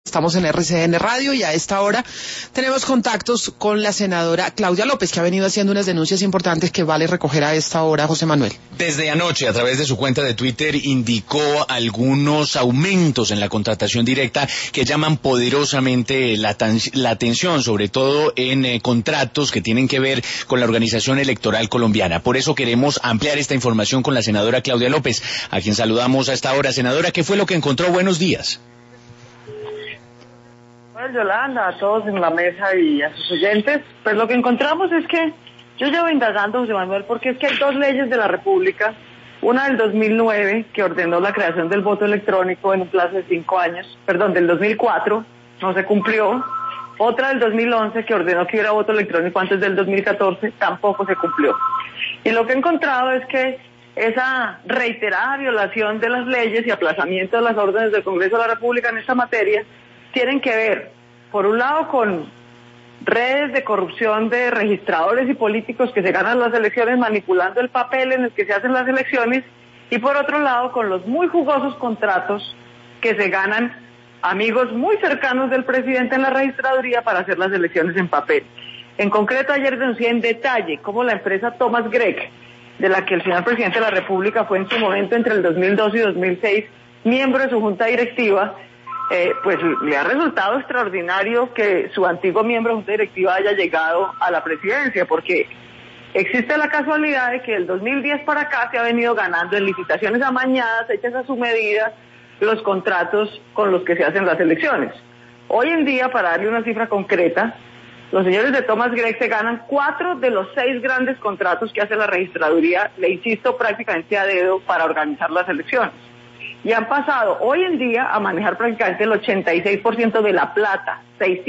Estamos en RCN Radio y a esta hora tenemos contactos con la senadora Claudia López, que ha venido haciendo unas denuncias importantes que vale recoger a esta hora, José Manuel. Desde anoche, a través de su cuenta de Twitter, indicó algunos aumentos en la contratación directa que llaman poderosamente la atención, sobre todo en contratos que tienen que ver con la organización electoral colombiana. Por eso queremos ampliar esta información con la senadora Claudia López, a quien saludamos a esta hora. Senadora, ¿qué fue lo que encontró? Buenos días. Yolanda, a todos en la mesa y a sus oyentes, pues lo que encontramos es que yo llevo indagando, José Manuel, porque es que hay dos leyes de la República, una del 2009 que ordenó la creación del voto electrónico en un plazo de 5 años, del 2004, no se cumplió, otra del 2011 que ordenó que hubiera voto electrónico antes del 2014, tampoco se cumplió. Y lo que he encontrado es que esa reiterada violación de las leyes y aplazamiento de las órdenes del Congreso de la República en esta materia tienen que ver, por un lado, con redes de corrupción de registradores y políticos que se ganan las elecciones manipulando el papel en el que se hacen las elecciones, y por otro lado, con los muy jugosos contratos que se ganan amigos muy cercanos del presidente en la registraduría para hacer las elecciones en papel. En concreto, ayer denuncié en detalle cómo la empresa Thomas Gregg, de la que el señor presidente de la República fue en su momento entre el 2002 y 2006 miembro de su junta directiva, pues le ha resultado extraordinario que su antiguo miembro de junta directiva haya llegado a la presidencia, porque existe la casualidad de que del 2010 para acá se ha venido ganando en licitaciones amañadas, hechas a su medida, los contratos con los que se hacen las elecciones. Hoy en día, para darle una cifra concreta, los señores de Thomas Gregg se ganan 4 de los 6 grandes contratos que hace la registraduría, le insisto, prácticamente a dedo para organizar las elecciones. Y han pasado hoy en día a manejar prácticamente el 86% de la plata,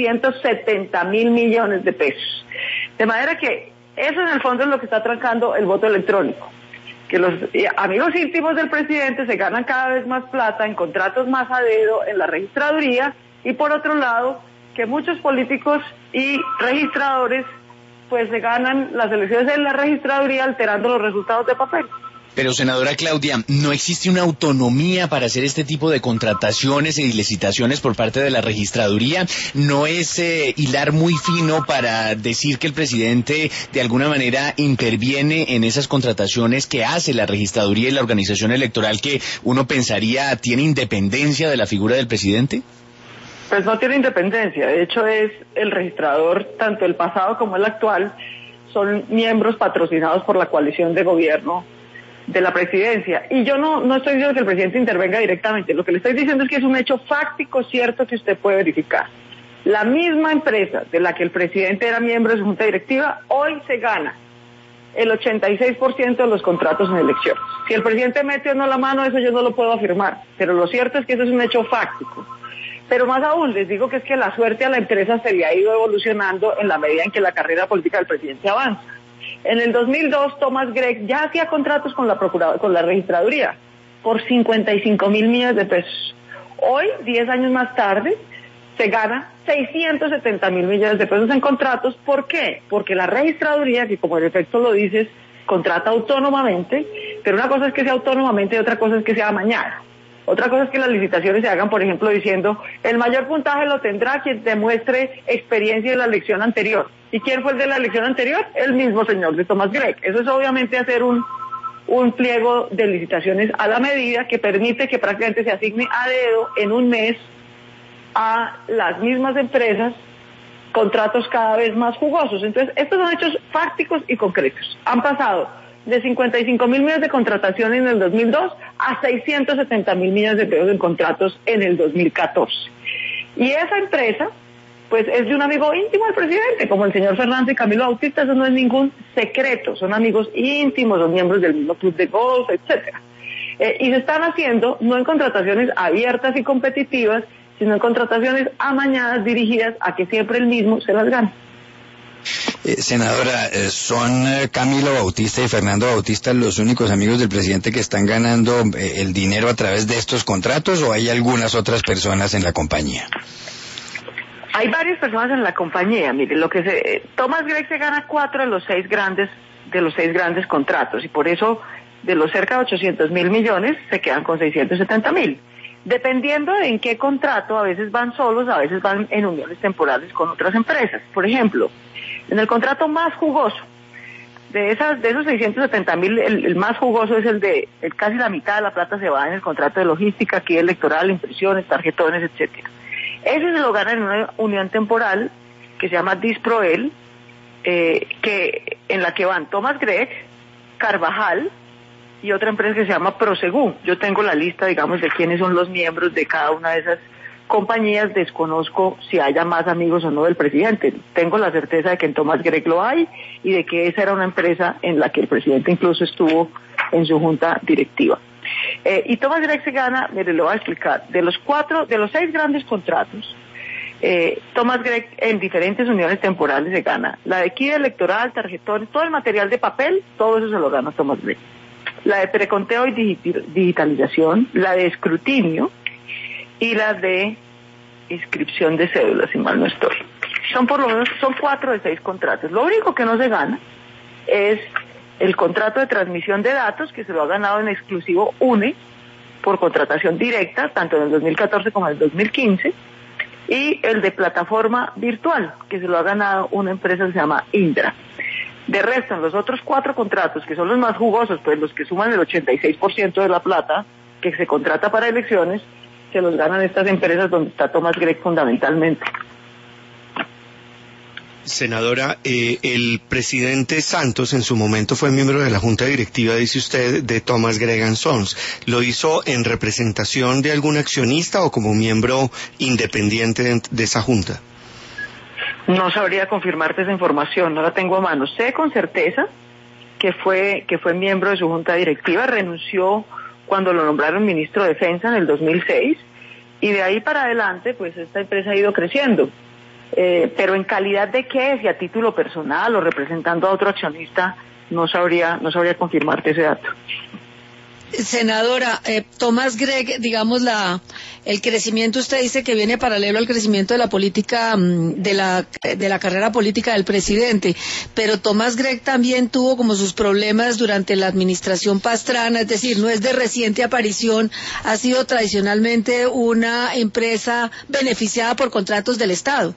670.000 millones de pesos. De manera que eso en el fondo es lo que está trancando el voto electrónico. Que los amigos íntimos del presidente se ganan cada vez más plata en contratos más a dedo en la registraduría, y por otro lado, que muchos políticos y registradores pues se ganan las elecciones en la registraduría alterando los resultados de papel. Pero, senadora Claudia, ¿no existe una autonomía para hacer este tipo de contrataciones y licitaciones por parte de la registraduría? ¿No es hilar muy fino para decir que el presidente de alguna manera interviene en esas contrataciones que hace la registraduría y la organización electoral, que uno pensaría tiene independencia de la figura del presidente? Pues no tiene independencia, de hecho es el registrador, tanto el pasado como el actual, son miembros patrocinados por la coalición de gobierno de la presidencia. Y yo no estoy diciendo que el presidente intervenga directamente, lo que le estoy diciendo es que es un hecho fáctico cierto que usted puede verificar. La misma empresa de la que el presidente era miembro de su junta directiva, hoy se gana el 86% de los contratos en elecciones. Si el presidente mete o no la mano, eso yo no lo puedo afirmar, pero lo cierto es que eso es un hecho fáctico. Pero más aún, les digo que es que la suerte a la empresa se le ha ido evolucionando en la medida en que la carrera política del presidente avanza. En el 2002, Thomas Gregg ya hacía contratos con la registraduría por 55.000 millones de pesos. Hoy, 10 años más tarde, se gana 670.000 millones de pesos en contratos. ¿Por qué? Porque la registraduría, que como el efecto lo dices, contrata autónomamente, pero una cosa es que sea autónomamente y otra cosa es que sea amañada. Otra cosa es que las licitaciones se hagan, por ejemplo, diciendo el mayor puntaje lo tendrá quien demuestre experiencia en la elección anterior. ¿Y quién fue el de la elección anterior? El mismo señor de Thomas Gregg. Eso es obviamente hacer un pliego de licitaciones a la medida que permite que prácticamente se asigne a dedo en un mes a las mismas empresas contratos cada vez más jugosos. Entonces, estos son hechos fácticos y concretos. Han pasado de 55.000 millones de contratación en el 2002 a 670.000 millones de pesos en contratos en el 2014. Y esa empresa, pues es de un amigo íntimo del presidente, como el señor Fernando y Camilo Bautista. Eso no es ningún secreto, son amigos íntimos, son miembros del mismo club de golf, etcétera. Y se están haciendo no en contrataciones abiertas y competitivas, sino en contrataciones amañadas dirigidas a que siempre el mismo se las gane. Senadora, ¿son Camilo Bautista y Fernando Bautista los únicos amigos del presidente que están ganando el dinero a través de estos contratos, o hay algunas otras personas en la compañía? Hay varias personas en la compañía. Mire, Thomas Gregg se gana 4 de los 6 grandes contratos, y por eso de los cerca de 800.000 millones se quedan con 670.000. Dependiendo de en qué contrato, a veces van solos, a veces van en uniones temporales con otras empresas. Por ejemplo, en el contrato más jugoso, de esos 670.000, el más jugoso es casi la mitad de la plata se va en el contrato de logística, aquí electoral, impresiones, tarjetones, etcétera. Ese se lo gana en una unión temporal que se llama Disproel, en la que van Thomas Gregg, Carvajal y otra empresa que se llama Prosegur. Yo tengo la lista, digamos, de quiénes son los miembros de cada una de esas compañías. Desconozco si haya más amigos o no del presidente. Tengo la certeza de que en Thomas Gregg lo hay y de que esa era una empresa en la que el presidente incluso estuvo en su junta directiva. Y Thomas Gregg se gana, mire, le voy a explicar, de los 6 grandes contratos, Thomas Gregg en diferentes uniones temporales se gana la de equidad electoral, tarjetones, todo el material de papel, todo eso se lo gana Thomas Gregg. La de preconteo y digitalización, la de escrutinio y la de inscripción de cédulas, si mal no estoy. Son 4 de 6 contratos. Lo único que no se gana es el contrato de transmisión de datos, que se lo ha ganado en exclusivo UNE por contratación directa, tanto en el 2014 como en el 2015, y el de plataforma virtual, que se lo ha ganado una empresa que se llama Indra. De resto, en los otros 4 contratos, que son los más jugosos, pues los que suman el 86% de la plata que se contrata para elecciones, se los ganan estas empresas donde está Thomas Gregg fundamentalmente. Senadora, el presidente Santos en su momento fue miembro de la junta directiva, dice usted, de Thomas Gregg & Sons. ¿Lo hizo en representación de algún accionista o como miembro independiente de esa junta? No sabría confirmarte esa información, no la tengo a mano. Sé con certeza que fue miembro de su junta directiva, renunció cuando lo nombraron ministro de Defensa en el 2006, y de ahí para adelante, pues esta empresa ha ido creciendo. Pero en calidad de qué, si a título personal o representando a otro accionista, no sabría confirmarte ese dato. Senadora, Thomas Gregg, digamos, el crecimiento, usted dice que viene paralelo al crecimiento de la política, de la carrera política del presidente, pero Thomas Gregg también tuvo como sus problemas durante la administración Pastrana, es decir, no es de reciente aparición, ha sido tradicionalmente una empresa beneficiada por contratos del Estado.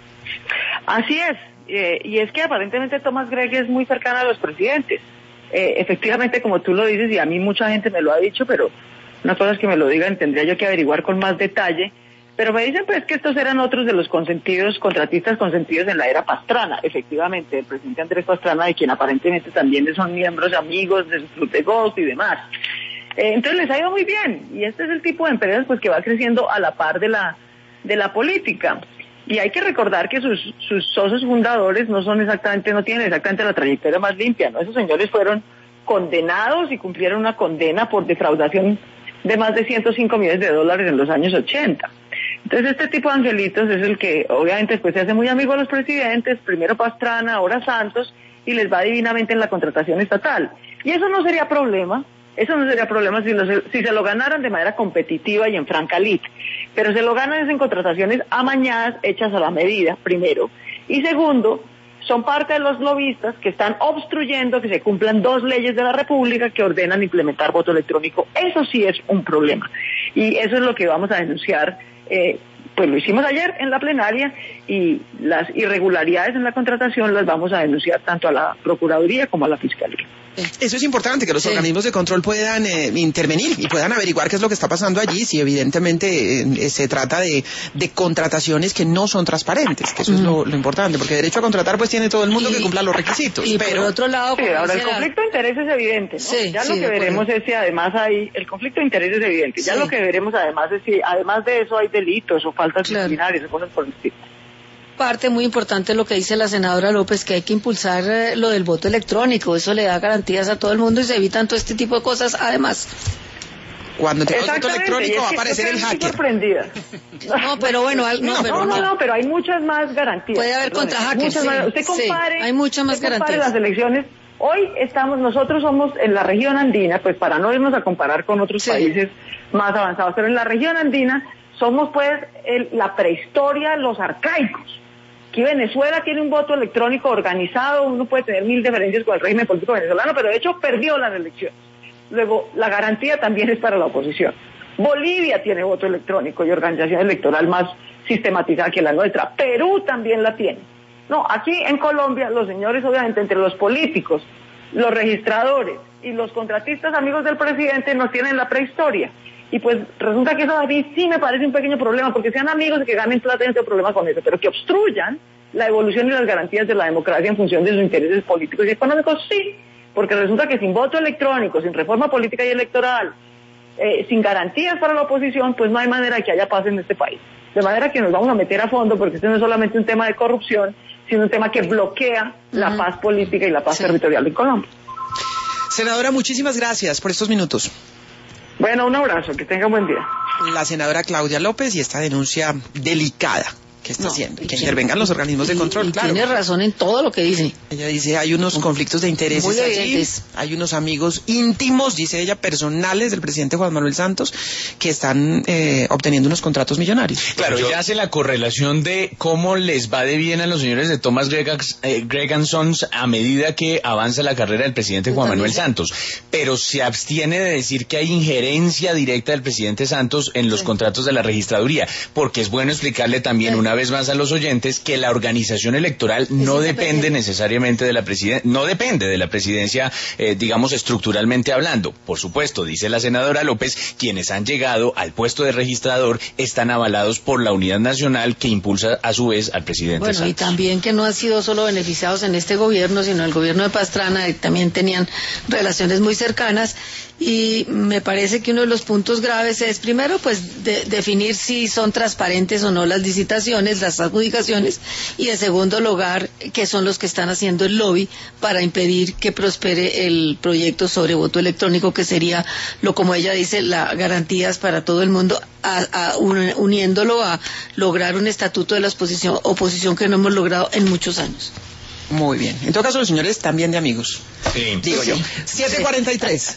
Así es, y es que aparentemente Thomas Gregg es muy cercano a los presidentes. Efectivamente, como tú lo dices, y a mí mucha gente me lo ha dicho, pero una cosa es que me lo digan, tendría yo que averiguar con más detalle, pero me dicen pues que estos eran otros de los contratistas consentidos en la era Pastrana. Efectivamente, el presidente Andrés Pastrana, de quien aparentemente también son miembros amigos de su club de golf y demás. Entonces les ha ido muy bien, y este es el tipo de empresas pues que va creciendo a la par de la política. Y hay que recordar que sus socios fundadores no tienen exactamente la trayectoria más limpia, ¿no? Esos señores fueron condenados y cumplieron una condena por defraudación de más de $105 millones en los años 80. Entonces este tipo de angelitos es el que obviamente después se hace muy amigo de los presidentes, primero Pastrana, ahora Santos, y les va divinamente en la contratación estatal. Y eso no sería problema. Eso no sería problema si se lo ganaran de manera competitiva y en franca lid. Pero se lo ganan en contrataciones amañadas, hechas a la medida, primero. Y segundo, son parte de los lobistas que están obstruyendo que se cumplan 2 leyes de la República que ordenan implementar voto electrónico. Eso sí es un problema. Y eso es lo que vamos a denunciar. Pues lo hicimos ayer en la plenaria, y las irregularidades en la contratación las vamos a denunciar tanto a la Procuraduría como a la Fiscalía. Eso es importante, que los organismos de control puedan intervenir y puedan averiguar qué es lo que está pasando allí, si evidentemente se trata de contrataciones que no son transparentes, que eso es lo importante, porque derecho a contratar pues tiene todo el mundo que cumpla los requisitos. Y pero por otro lado... Sí, ahora el conflicto de interés es evidente, ¿no? Sí, ya lo que veremos es si además el conflicto de interés es evidente, ya lo que veremos además es si además de eso hay delitos o faltas disciplinarias o cosas por el estilo. Parte muy importante lo que dice la senadora López, que hay que impulsar lo del voto electrónico, eso le da garantías a todo el mundo y se evitan todo este tipo de cosas además. Cuando tenga el voto electrónico va a aparecer el hacker. No, pero bueno, pero hay muchas más garantías. Puede haber contra hackers. Usted compare, hay muchas más garantías. Las elecciones. Hoy nosotros somos en la región andina, pues para no irnos a comparar con otros países más avanzados, pero en la región andina somos pues la prehistoria, los arcaicos. Aquí Venezuela tiene un voto electrónico organizado, uno puede tener 1000 diferencias con el régimen político venezolano, pero de hecho perdió las elecciones. Luego, la garantía también es para la oposición. Bolivia tiene voto electrónico y organización electoral más sistematizada que la nuestra. Perú también la tiene. No, aquí en Colombia los señores, obviamente, entre los políticos, los registradores y los contratistas amigos del presidente nos tienen la prehistoria. Y pues resulta que eso a mí sí me parece un pequeño problema, porque sean amigos y que ganen plata, no tengo problema con eso, pero que obstruyan la evolución y las garantías de la democracia en función de sus intereses políticos y económicos, sí, porque resulta que sin voto electrónico, sin reforma política y electoral, sin garantías para la oposición, pues no hay manera de que haya paz en este país. De manera que nos vamos a meter a fondo, porque este no es solamente un tema de corrupción, sino un tema que bloquea la paz política y la paz territorial en Colombia. Senadora, muchísimas gracias por estos minutos. Bueno, un abrazo, que tenga buen día. La senadora Claudia López y esta denuncia delicada que está haciendo, que intervengan los organismos de control, claro. Tiene razón en todo lo que dice. Ella dice, hay unos conflictos de intereses muy allí, evidentes. hay unos amigos íntimos, dice ella, personales del presidente Juan Manuel Santos, que están obteniendo unos contratos millonarios. Claro, ella hace la correlación de cómo les va de bien a los señores de Thomas Gregg & Sons a medida que avanza la carrera del presidente Juan Manuel Santos, pero se abstiene de decir que hay injerencia directa del presidente Santos en los contratos de la registraduría, porque es bueno explicarle también una vez más a los oyentes que la organización electoral no depende necesariamente de la presidencia, no depende de la presidencia, digamos estructuralmente hablando. Por supuesto, dice la senadora López, quienes han llegado al puesto de registrador están avalados por la unidad nacional que impulsa a su vez al presidente Santos. Bueno, y también que no han sido solo beneficiados en este gobierno, sino el gobierno de Pastrana, que también tenían relaciones muy cercanas. Y me parece que uno de los puntos graves es, primero, pues definir si son transparentes o no las licitaciones, las adjudicaciones, y en segundo lugar, que son los que están haciendo el lobby para impedir que prospere el proyecto sobre voto electrónico, que sería, como ella dice, las garantías para todo el mundo, uniéndolo a lograr un estatuto de la oposición que no hemos logrado en muchos años. Muy bien. En todo caso, los señores también de amigos. Sí. Digo yo. 7:43.